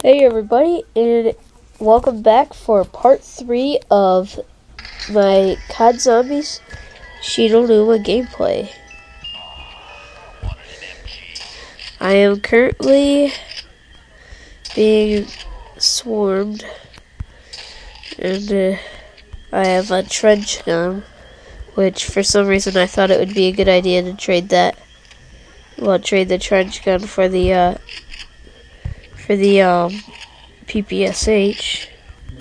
Hey everybody, and welcome back for part 3 of my COD Zombies Shino gameplay. I am currently being swarmed, and I have a trench gun, which for some reason I thought it would be a good idea to trade that. Well, trade the trench gun for the PPSH.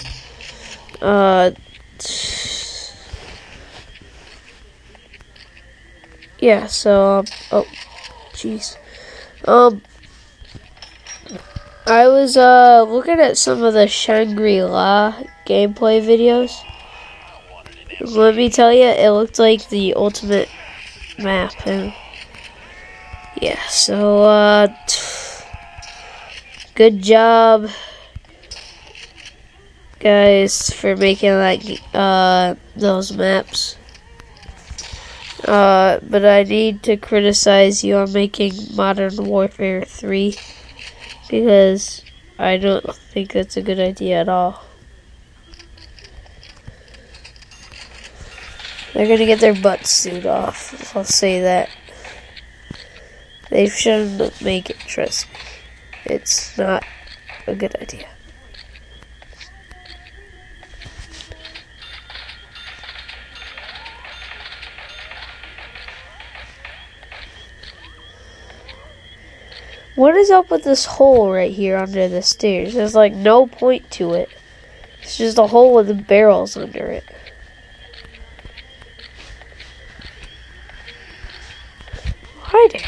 Yeah, so, oh, jeez. I was, looking at some of the Shangri-La gameplay videos. Let me tell you, it looked like the ultimate map, and yeah, so, good job, guys, for making that, those maps. But I need to criticize you on making Modern Warfare 3, because I don't think that's a good idea at all. They're gonna get their butts sued off, I'll say that. They shouldn't make it, trust me. It's not a good idea. What is up with this hole right here under the stairs? There's like no point to it. It's just a hole with the barrels under it. Hi there.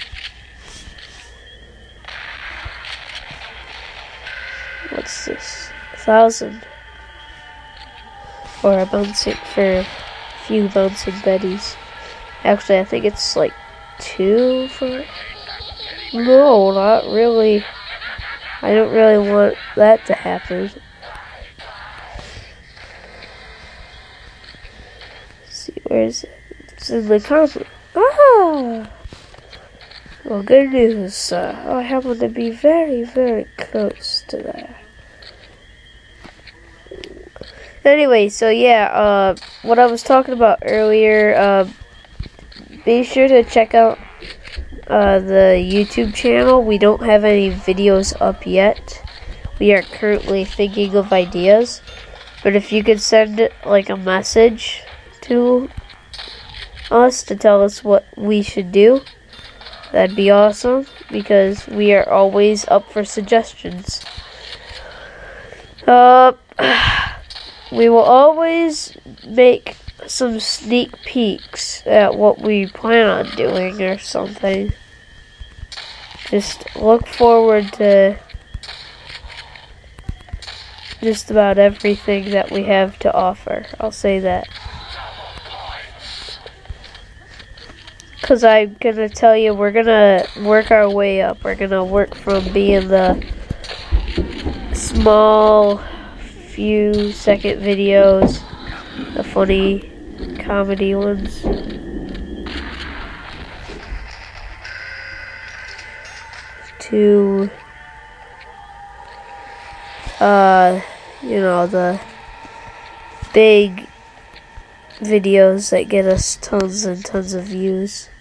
What's this? 1,000. Or a bouncing for a few bouncing betties. Actually, I think it's like 2 for... No, not really. I don't really want that to happen. Let's see, where is it? It's in the comment. Ah! Well, good news. I happen to be very, very close to that. Anyway, so yeah, what I was talking about earlier, be sure to check out the YouTube channel. We don't have any videos up yet. We are currently thinking of ideas. But if you could send like a message to us to tell us what we should do, that'd be awesome, because we are always up for suggestions. We will always make some sneak peeks at what we plan on doing or something. Just look forward to just about everything that we have to offer. I'll say that. Because I'm going to tell you, we're going to work our way up. We're going to work from being the small few second videos, the funny comedy ones, to you know, the big videos that get us tons and tons of views.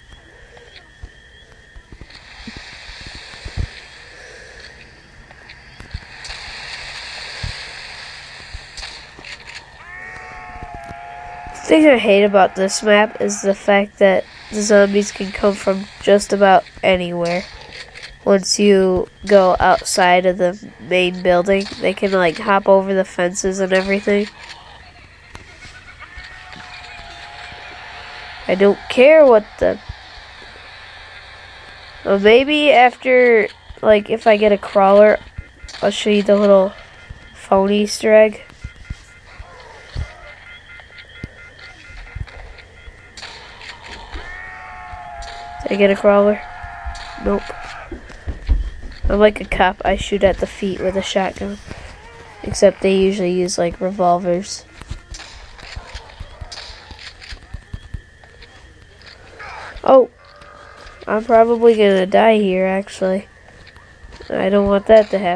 The thing I hate about this map is the fact that the zombies can come from just about anywhere. Once you go outside of the main building, they can like hop over the fences and everything. I don't care what the... Well, maybe after, like, if I get a crawler, I'll show you the little phone Easter egg. Did I get a crawler? Nope. I'm like a cop. I shoot at the feet with a shotgun. Except they usually use, like, revolvers. Oh! I'm probably gonna die here, actually. I don't want that to happen.